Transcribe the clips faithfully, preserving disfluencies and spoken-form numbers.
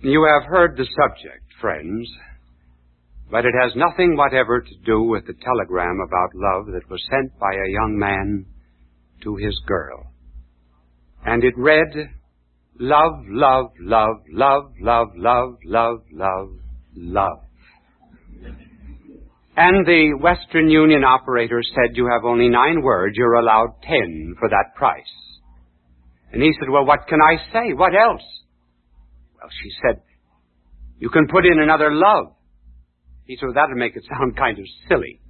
You have heard the subject, friends, but it has nothing whatever to do with the telegram about love that was sent by a young man to his girl. And it read, love, love, love, love, love, love, love, love, love. And the Western Union operator said, you have only nine words, you're allowed ten for that price. And he said, well, what can I say? What else? Well, she said, you can put in another love. He said, well, that'll make it sound kind of silly.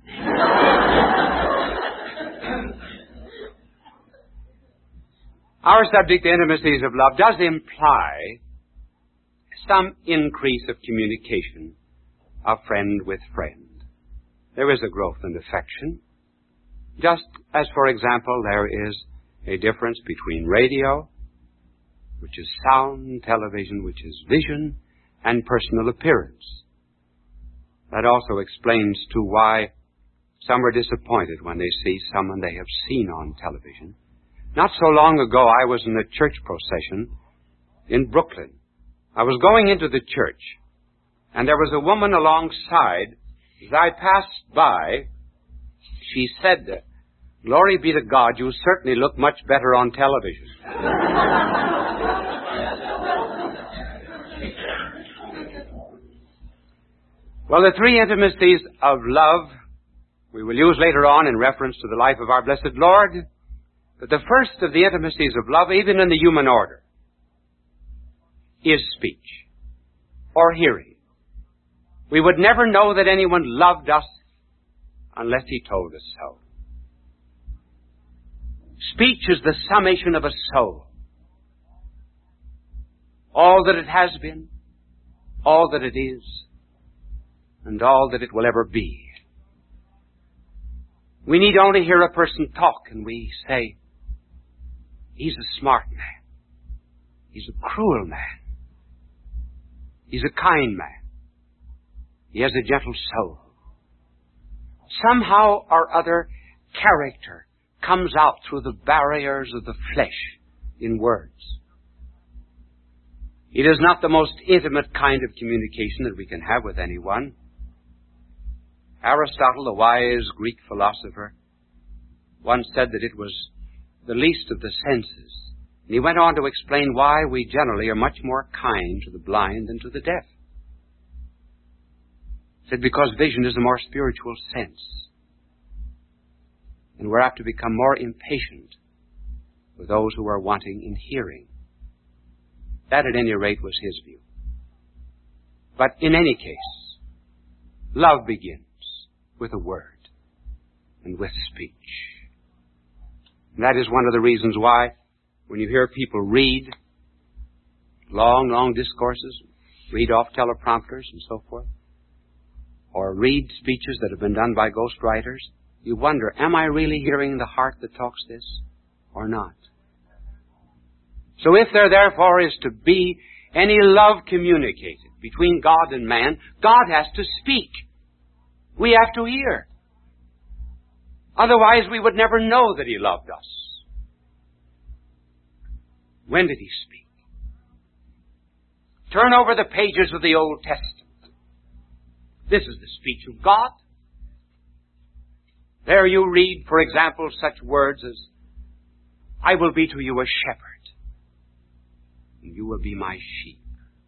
Our subject, the intimacies of love, does imply some increase of communication of friend with friend. There is a growth in affection, just as, for example, there is a difference between radio, which is sound, television, which is vision, and personal appearance. That also explains, too, why some are disappointed when they see someone they have seen on television. Not so long ago, I was in a church procession in Brooklyn. I was going into the church, and there was a woman alongside. As I passed by, she said, glory be to God, you certainly look much better on television. Well, the three intimacies of love we will use later on in reference to the life of our blessed Lord. But the first of the intimacies of love, even in the human order, is speech or hearing. We would never know that anyone loved us unless he told us so. Speech is the summation of a soul. All that it has been, all that it is, and all that it will ever be. We need only hear a person talk and we say, he's a smart man. He's a cruel man. He's a kind man. He has a gentle soul. Somehow or other, character comes out through the barriers of the flesh in words. It is not the most intimate kind of communication that we can have with anyone. Aristotle, the wise Greek philosopher, once said that it was the least of the senses. And he went on to explain why we generally are much more kind to the blind than to the deaf. He said, because vision is a more spiritual sense. And we're apt to become more impatient with those who are wanting in hearing. That, at any rate, was his view. But in any case, love begins with a word and with speech. And that is one of the reasons why, when you hear people read long, long discourses, read off teleprompters and so forth, or read speeches that have been done by ghostwriters, you wonder, am I really hearing the heart that talks this or not? So if there therefore is to be any love communicated between God and man, God has to speak. We have to hear. Otherwise we would never know that He loved us. When did He speak? Turn over the pages of the Old Testament. This is the speech of God. There you read, for example, such words as, I will be to you a shepherd, and you will be my sheep.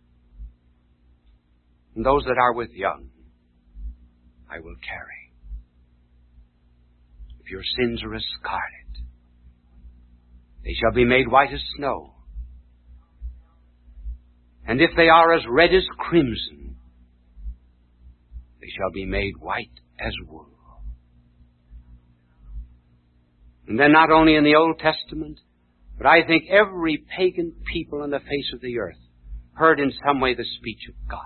And those that are with young, I will carry. If your sins are as scarlet, they shall be made white as snow. And if they are as red as crimson, they shall be made white as wool. And then not only in the Old Testament, but I think every pagan people on the face of the earth heard in some way the speech of God.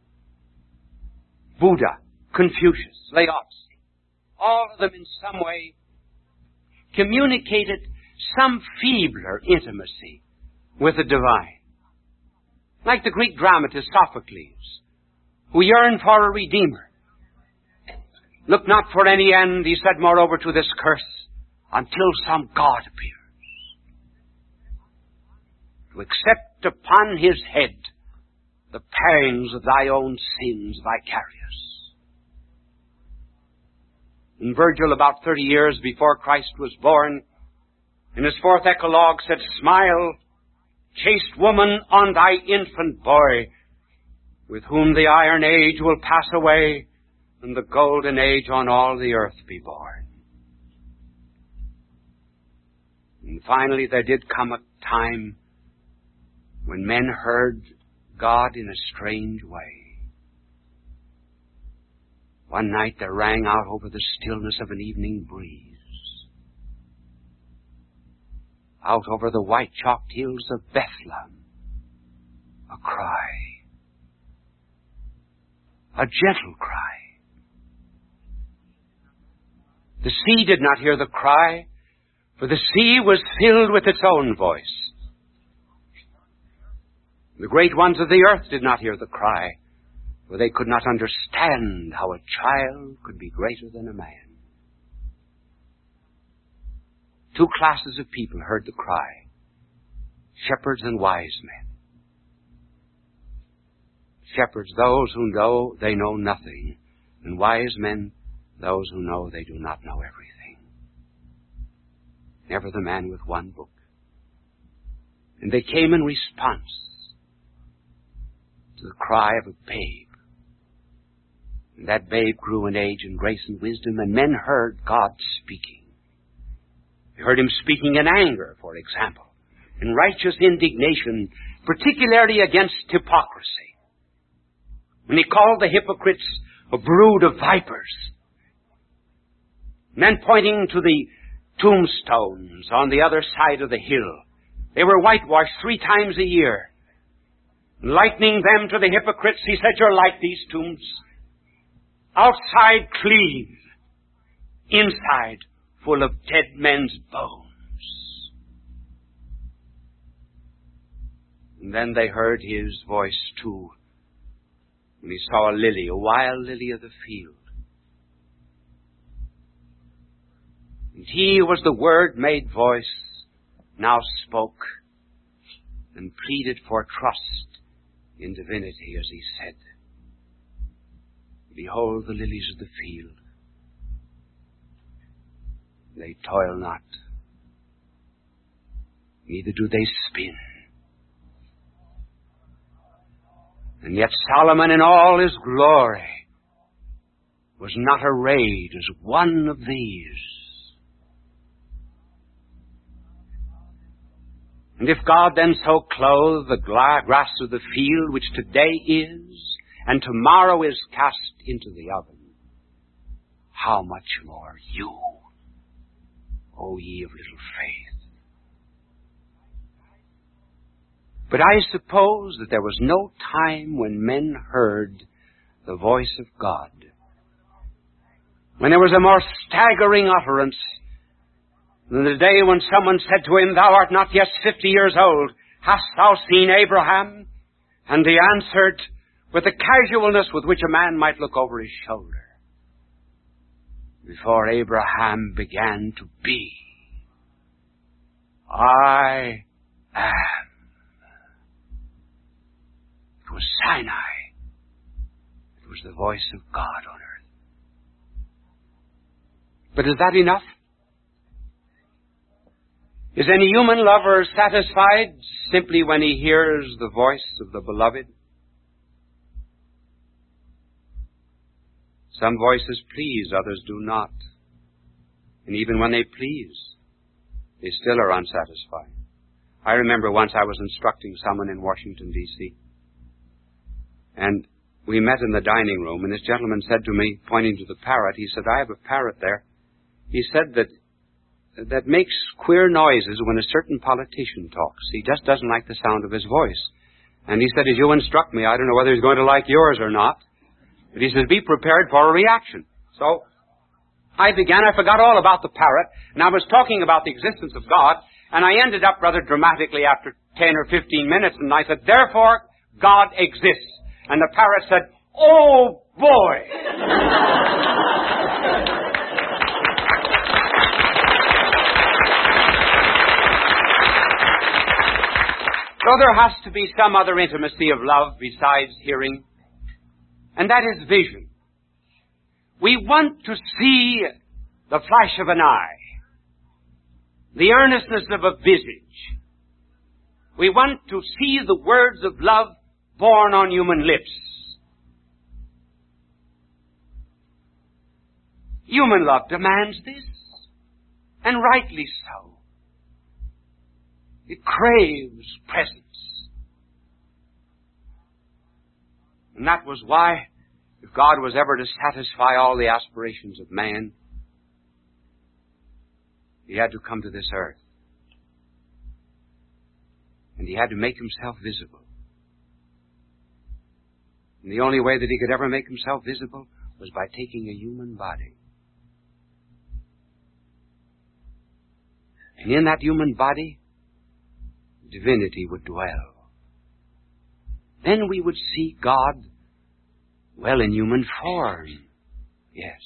Buddha, Confucius, Laozi, all of them in some way communicated some feebler intimacy with the divine. Like the Greek dramatist Sophocles, who yearned for a redeemer. Look not for any end, he said, moreover, to this curse, until some God appears, to accept upon his head the pangs of thy own sins vicarious. And Virgil, about thirty years before Christ was born, in his fourth Eclogue said, Smile, chaste woman, on thy infant boy, with whom the iron age will pass away, and the golden age on all the earth be born. And finally there did come a time when men heard God in a strange way. One night there rang out over the stillness of an evening breeze, out over the white-chalked hills of Bethlehem, a cry, a gentle cry. The sea did not hear the cry, for the sea was filled with its own voice. The great ones of the earth did not hear the cry, for they could not understand how a child could be greater than a man. Two classes of people heard the cry, shepherds and wise men. Shepherds, those who know they know nothing, and wise men, those who know they do not know everything. Never the man with one book. And they came in response to the cry of a babe. And that babe grew in age and grace and wisdom, and men heard God speaking. They heard him speaking in anger, for example, in righteous indignation, particularly against hypocrisy. When he called the hypocrites a brood of vipers. And then pointing to the tombstones on the other side of the hill. They were whitewashed three times a year. Likening them to the hypocrites, he said, You're like these tombs. Outside clean, inside full of dead men's bones. And then they heard his voice too, when he saw a lily, a wild lily of the field. And he who was the Word made voice, now spoke and pleaded for trust in divinity as he said, Behold the lilies of the field. They toil not, neither do they spin. And yet Solomon in all his glory was not arrayed as one of these. And if God then so clothe the grass of the field, which today is, and tomorrow is cast into the oven, how much more you, O ye of little faith. But I suppose that there was no time when men heard the voice of God, when there was a more staggering utterance than the day when someone said to him, Thou art not yet fifty years old. Hast thou seen Abraham? And he answered with the casualness with which a man might look over his shoulder. Before Abraham began to be, I am. It was Sinai. It was the voice of God on earth. But is that enough? Is any human lover satisfied simply when he hears the voice of the beloved? Some voices please, others do not. And even when they please, they still are unsatisfied. I remember once I was instructing someone in Washington, D C And we met in the dining room, and this gentleman said to me, pointing to the parrot, he said, I have a parrot there. He said that that makes queer noises when a certain politician talks. He just doesn't like the sound of his voice. And he said, as you instruct me, I don't know whether he's going to like yours or not. But he said, be prepared for a reaction. So I began, I forgot all about the parrot, and I was talking about the existence of God, and I ended up rather dramatically after ten or fifteen minutes, and I said, therefore, God exists. And the parrot said, oh boy! So there has to be some other intimacy of love besides hearing, and that is vision. We want to see the flash of an eye, the earnestness of a visage. We want to see the words of love born on human lips. Human love demands this, and rightly so. It craves presence. And that was why, if God was ever to satisfy all the aspirations of man, He had to come to this earth. And He had to make Himself visible. And the only way that He could ever make Himself visible was by taking a human body. And in that human body, divinity would dwell. Then we would see God, well, in human form. Yes.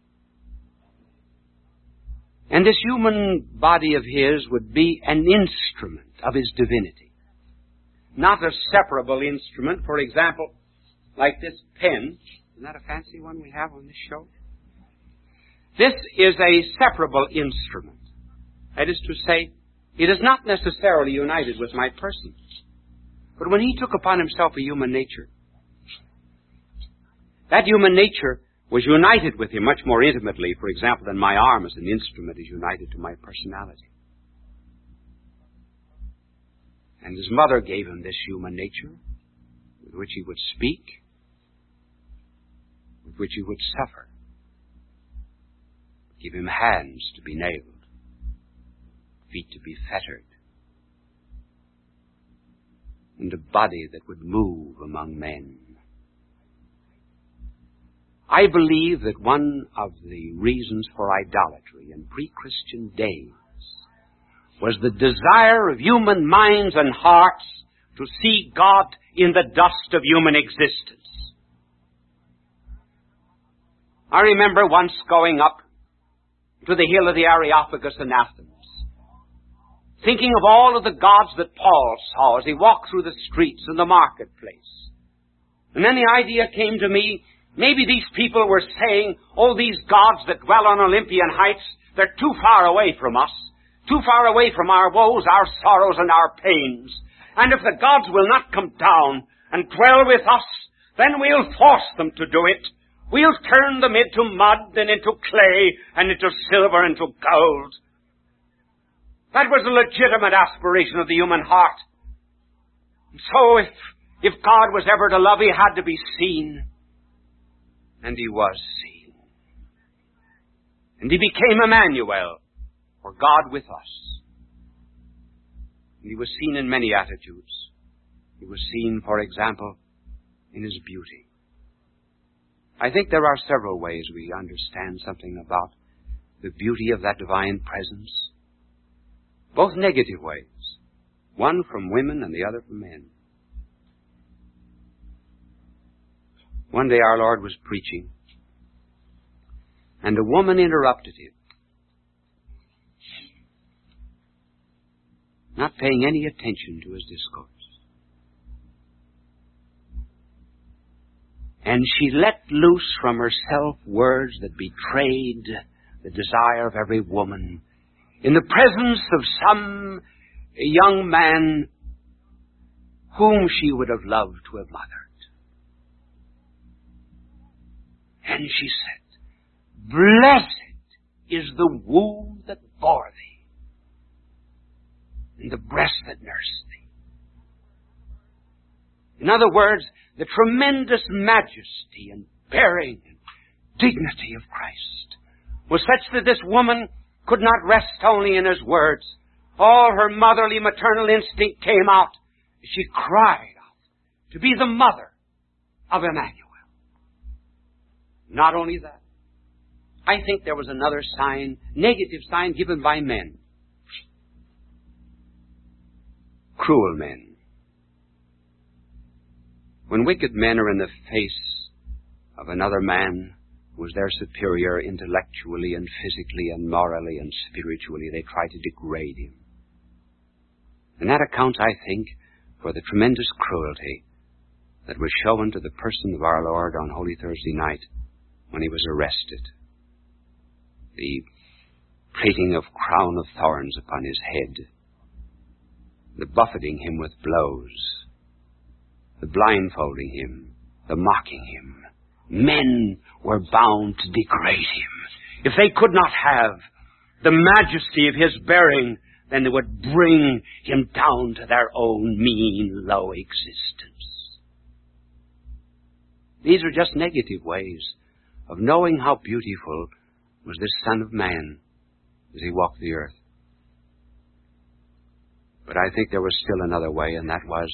And this human body of His would be an instrument of His divinity. Not a separable instrument, for example, like this pen. Isn't that a fancy one we have on this show? This is a separable instrument. That is to say, it is not necessarily united with my person. But when He took upon Himself a human nature, that human nature was united with Him much more intimately, for example, than my arm as an instrument is united to my personality. And His mother gave Him this human nature, with which He would speak, with which He would suffer. Give Him hands to be nailed, feet to be fettered, and a body that would move among men. I believe that one of the reasons for idolatry in pre-Christian days was the desire of human minds and hearts to see God in the dust of human existence. I remember once going up to the hill of the Areopagus in Athens, thinking of all of the gods that Paul saw as he walked through the streets and the marketplace. And then the idea came to me, maybe these people were saying, oh, these gods that dwell on Olympian heights, they're too far away from us, too far away from our woes, our sorrows, and our pains. And if the gods will not come down and dwell with us, then we'll force them to do it. We'll turn them into mud and into clay and into silver and into gold. That was a legitimate aspiration of the human heart. And so if, if God was ever to love, He had to be seen. And He was seen. And He became Emmanuel, or God with us. And He was seen in many attitudes. He was seen, for example, in His beauty. I think there are several ways we understand something about the beauty of that divine presence. Both negative ways. One from women and the other from men. One day our Lord was preaching, and a woman interrupted Him, not paying any attention to His discourse. And she let loose from herself words that betrayed the desire of every woman in the presence of some young man whom she would have loved to have mothered. And she said, blessed is the womb that bore thee, and the breast that nursed thee. In other words, the tremendous majesty and bearing and dignity of Christ was such that this woman could not rest only in His words. All her motherly maternal instinct came out. She cried out to be the mother of Emmanuel. Not only that, I think there was another sign, negative sign given by men. Cruel men. When wicked men are in the face of another man who is their superior intellectually and physically and morally and spiritually, they try to degrade him. And that accounts, I think, for the tremendous cruelty that was shown to the person of our Lord on Holy Thursday night when he was arrested. The plaiting of crown of thorns upon his head, the buffeting him with blows, the blindfolding him, the mocking him. Men were bound to degrade him. If they could not have the majesty of his bearing, then they would bring him down to their own mean, low existence. These are just negative ways of knowing how beautiful was this Son of Man as he walked the earth. But I think there was still another way, and that was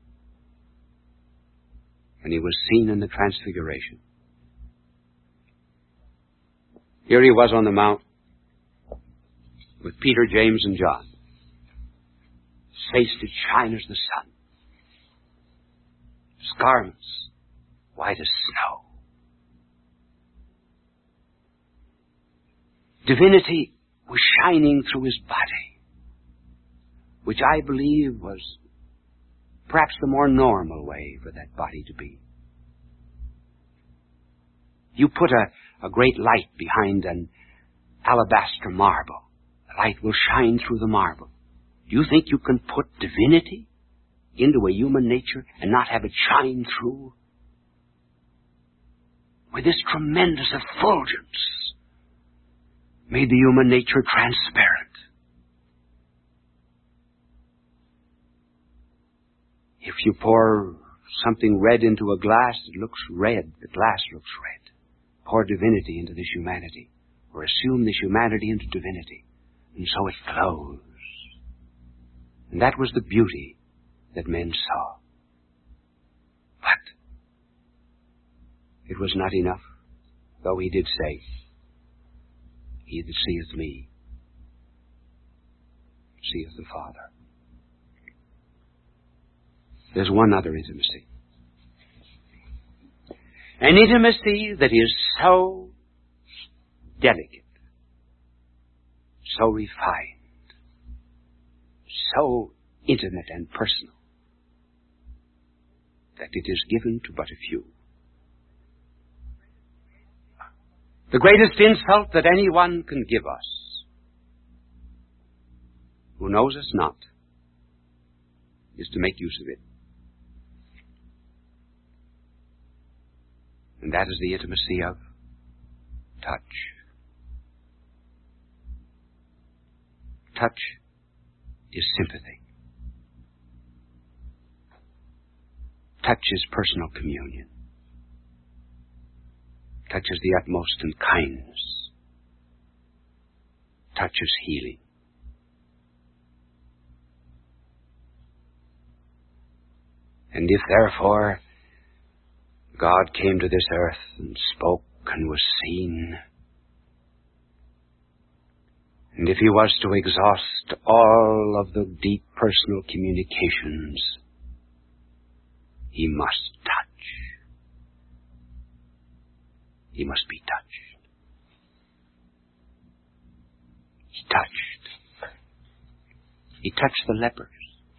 when he was seen in the Transfiguration. Here he was on the mount with Peter, James, and John. His face did shine as the sun. His garments white as snow. Divinity was shining through his body, which I believe was perhaps the more normal way for that body to be. You put a, a great light behind an alabaster marble. The light will shine through the marble. Do you think you can put divinity into a human nature and not have it shine through? With this tremendous effulgence made the human nature transparent. If you pour something red into a glass, it looks red. The glass looks red. Pour divinity into this humanity, or assume this humanity into divinity, and so it flows. And that was the beauty that men saw. But it was not enough, though he did say, "He that seeth me seeth the Father." There's one other intimacy. An intimacy that is so delicate, so refined, so intimate and personal, that it is given to but a few. The greatest insult that anyone can give us, who knows us not, is to make use of it. And that is the intimacy of touch. Touch is sympathy. Touch is personal communion. Touch is the utmost in kindness. Touch is healing. And if therefore God came to this earth and spoke and was seen, and if he was to exhaust all of the deep personal communications, he must touch. He must be touched. He touched. He touched the lepers.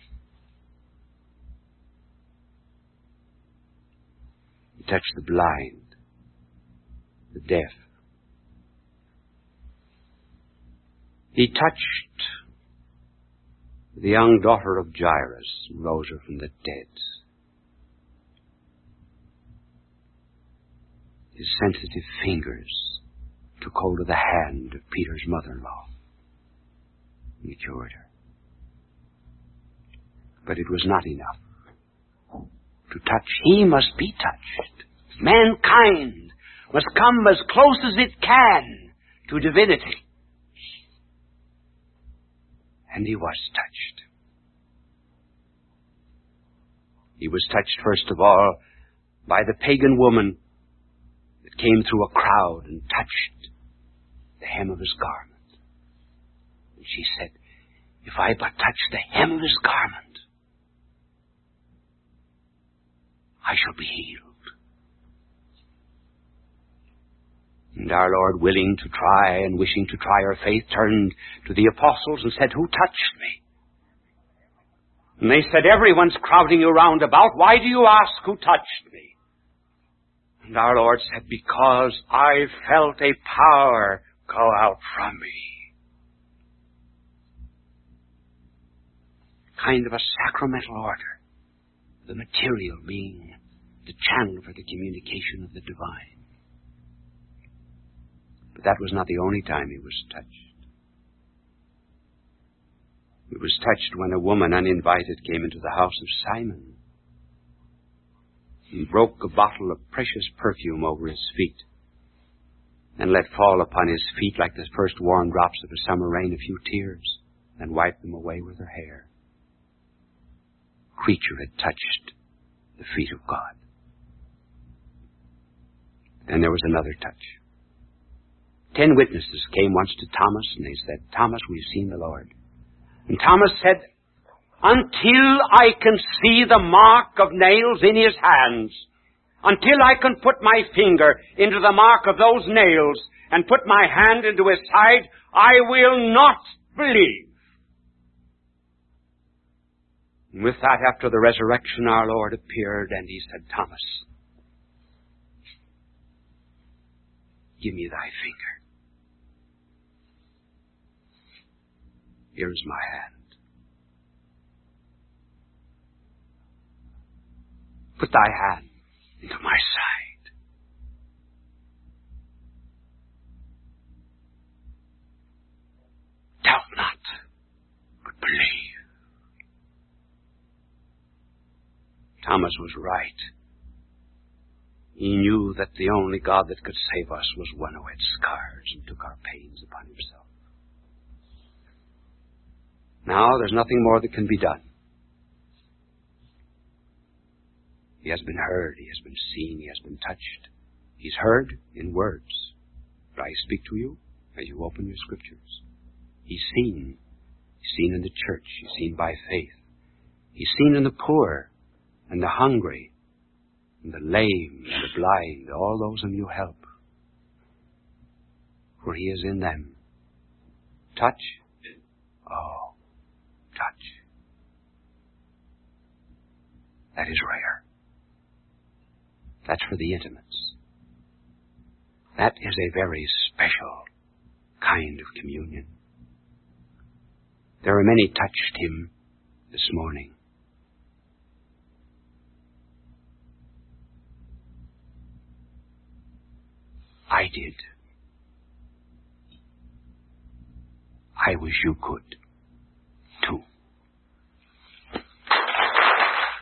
He touched the blind, the deaf. He touched the young daughter of Jairus and rose her from the dead. His sensitive fingers took hold of the hand of Peter's mother-in-law and cured her. But it was not enough. To touch, he must be touched. Mankind must come as close as it can to divinity. And he was touched. He was touched, first of all, by the pagan woman that came through a crowd and touched the hem of his garment. And she said, "If I but touch the hem of his garment, I shall be healed." And our Lord, willing to try and wishing to try her faith, turned to the apostles and said, "Who touched me?" And they said, everyone's crowding you round about. Why do you ask who touched me? And our Lord said, because I felt a power go out from me. Kind of a sacramental order. The material being the channel for the communication of the divine. But that was not the only time he was touched. He was touched when a woman uninvited came into the house of Simon and broke a bottle of precious perfume over his feet and let fall upon his feet like the first warm drops of a summer rain a few tears and wiped them away with her hair. Creature had touched the feet of God. Then there was another touch. Ten witnesses came once to Thomas and they said, Thomas, we've seen the Lord. And Thomas said, until I can see the mark of nails in his hands, until I can put my finger into the mark of those nails and put my hand into his side, I will not believe. And with that, after the resurrection, our Lord appeared and he said, Thomas, give me thy finger. Here is my hand. Put thy hand into my side. Doubt not, but believe. Thomas was right. He knew that the only God that could save us was one who had scars and took our pains upon himself. Now, there's nothing more that can be done. He has been heard, he has been seen, he has been touched. He's heard in words. But I speak to you as you open your scriptures. He's seen. He's seen in the church. He's seen by faith. He's seen in the poor and the hungry and the lame and the blind, all those whom you help. For he is in them. Touch? Oh, touch. That is rare. That's for the intimates. That is a very special kind of communion. There are many touched him this morning. I did. I wish you could.